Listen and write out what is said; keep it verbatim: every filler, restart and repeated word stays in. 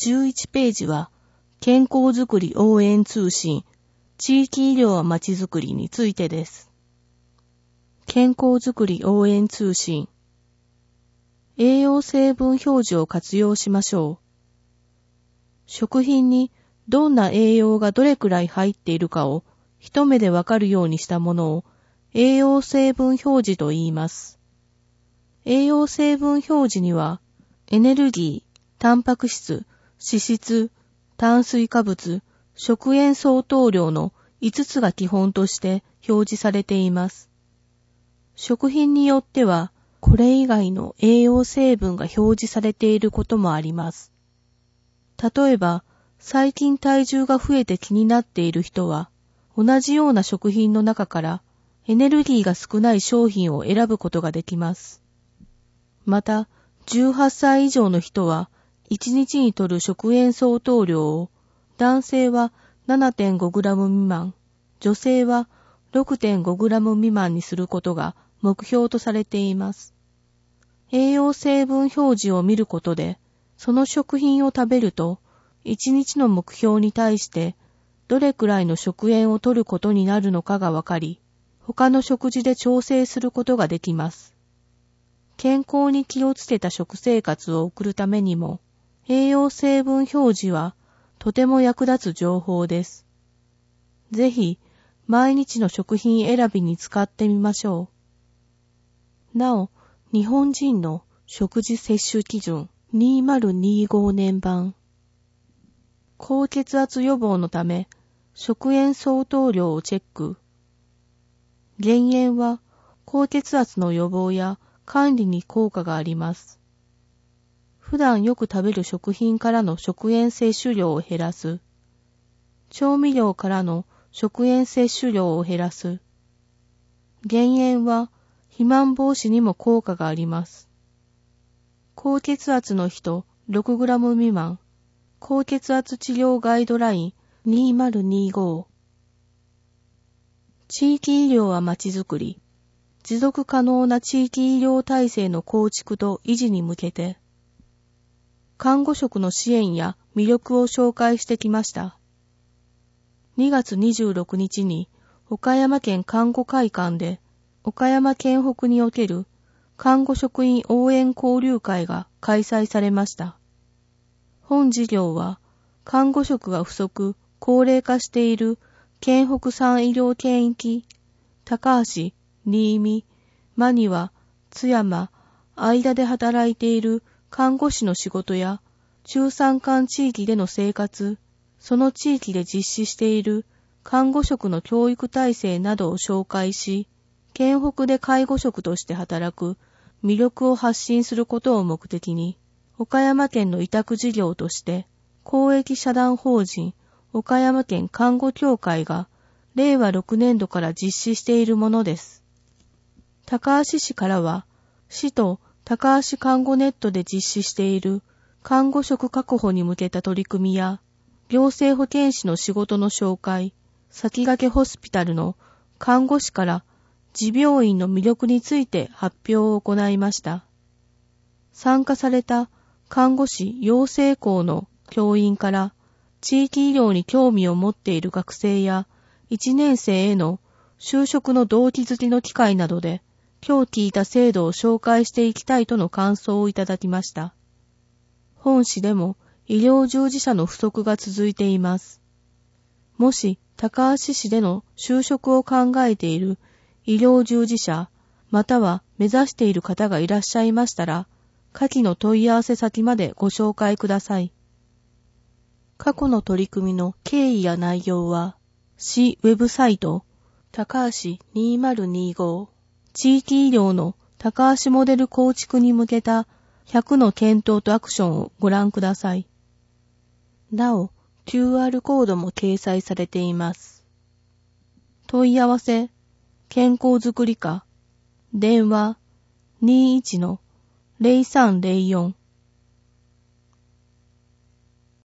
じゅういちページは、健康づくり応援通信、地域医療はまちづくりについてです。健康づくり応援通信。栄養成分表示を活用しましょう。食品にどんな栄養がどれくらい入っているかを一目でわかるようにしたものを栄養成分表示と言います。栄養成分表示にはエネルギー、タンパク質、脂質、炭水化物、食塩相当量のいつつが基本として表示されています。食品によってはこれ以外の栄養成分が表示されていることもあります。例えば、最近体重が増えて気になっている人は、同じような食品の中からエネルギーが少ない商品を選ぶことができます。また、じゅうはっさい以上の人は、いちにちに摂る食塩相当量を、男性は ななてんごグラム 未満、女性は ろくてんごグラム 未満にすることが目標とされています。栄養成分表示を見ることで、その食品を食べると、いちにちの目標に対してどれくらいの食塩を摂ることになるのかがわかり、他の食事で調整することができます。健康に気をつけた食生活を送るためにも、栄養成分表示はとても役立つ情報です。ぜひ、毎日の食品選びに使ってみましょう。なお、日本人の食事摂取基準にせんにじゅうごねん版。高血圧予防のため、食塩相当量をチェック。減塩は高血圧の予防や管理に効果があります。普段よく食べる食品からの食塩摂取量を減らす。調味料からの食塩摂取量を減らす。減塩は肥満防止にも効果があります。高血圧の人 ろくグラム 未満。高血圧治療ガイドラインにせんにじゅうご。地域医療はまちづくり。持続可能な地域医療体制の構築と維持に向けて、看護職の支援や魅力を紹介してきました。にがつにじゅうろくにちに岡山県看護会館で岡山県北における看護職員応援交流会が開催されました。本事業は看護職が不足、高齢化している県北さん医療圏域、高橋、新見、真庭、津山、間で働いている看護師の仕事や中山間地域での生活、その地域で実施している看護職の教育体制などを紹介し、県北で介護職として働く魅力を発信することを目的に、岡山県の委託事業として、公益社団法人岡山県看護協会がれいわろくねんどから実施しているものです。高梁市からは、市と高梁看護ネットで実施している看護職確保に向けた取り組みや、行政保健師の仕事の紹介、先駆けホスピタルの看護師から持病院の魅力について発表を行いました。参加された看護師養成校の教員から地域医療に興味を持っている学生やいちねんせいへの就職の動機づけの機会などで今日聞いた制度を紹介していきたいとの感想をいただきました。本市でも医療従事者の不足が続いています。もし高梁市での就職を考えている医療従事者または目指している方がいらっしゃいましたら、下記の問い合わせ先までご紹介ください。過去の取り組みの経緯や内容は、市ウェブサイト、高梁にせんにじゅうご、地域医療の高梁モデル構築に向けたひゃくの検討とアクションをご覧ください。なお、キューアール コードも掲載されています。問い合わせ、健康づくり課、電話 にじゅういちのゼロさんゼロよん